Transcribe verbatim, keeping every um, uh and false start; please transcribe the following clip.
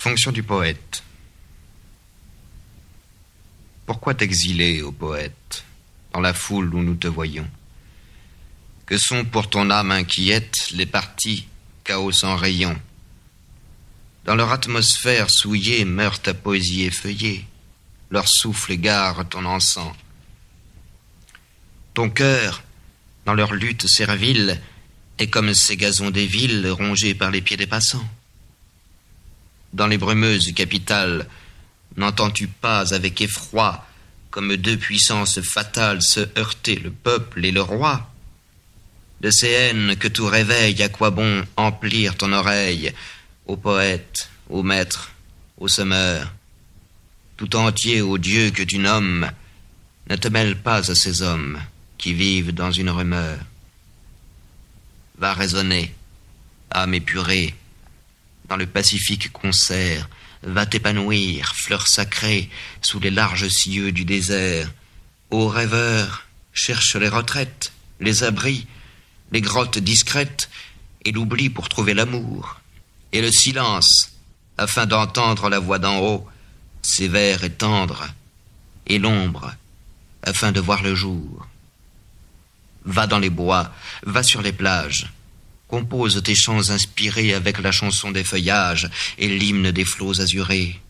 Fonction du poète. Pourquoi t'exiler, ô poète, dans la foule où nous te voyons? Que sont pour ton âme inquiète les partis, chaos sans rayon? Dans leur atmosphère souillée meurt ta poésie effeuillée, leur souffle égare ton encens. Ton cœur, dans leur lutte servile, est comme ces gazons des villes rongés par les pieds des passants. Dans les brumeuses capitales, n'entends-tu pas avec effroi, comme deux puissances fatales, se heurter le peuple et le roi? De ces haines que tout réveille, à quoi bon emplir ton oreille, ô poète, ô maître, ô semeur? Tout entier ô Dieu que tu nommes, ne te mêle pas à ces hommes qui vivent dans une rumeur. Va raisonner, âme épurée, dans le pacifique concert, va t'épanouir, fleur sacrée, sous les larges cieux du désert. Ô rêveur, cherche les retraites, les abris, les grottes discrètes, et l'oubli pour trouver l'amour, et le silence, afin d'entendre la voix d'en haut, sévère et tendre, et l'ombre, afin de voir le jour. Va dans les bois, va sur les plages, compose tes chants inspirés avec la chanson des feuillages et l'hymne des flots azurés.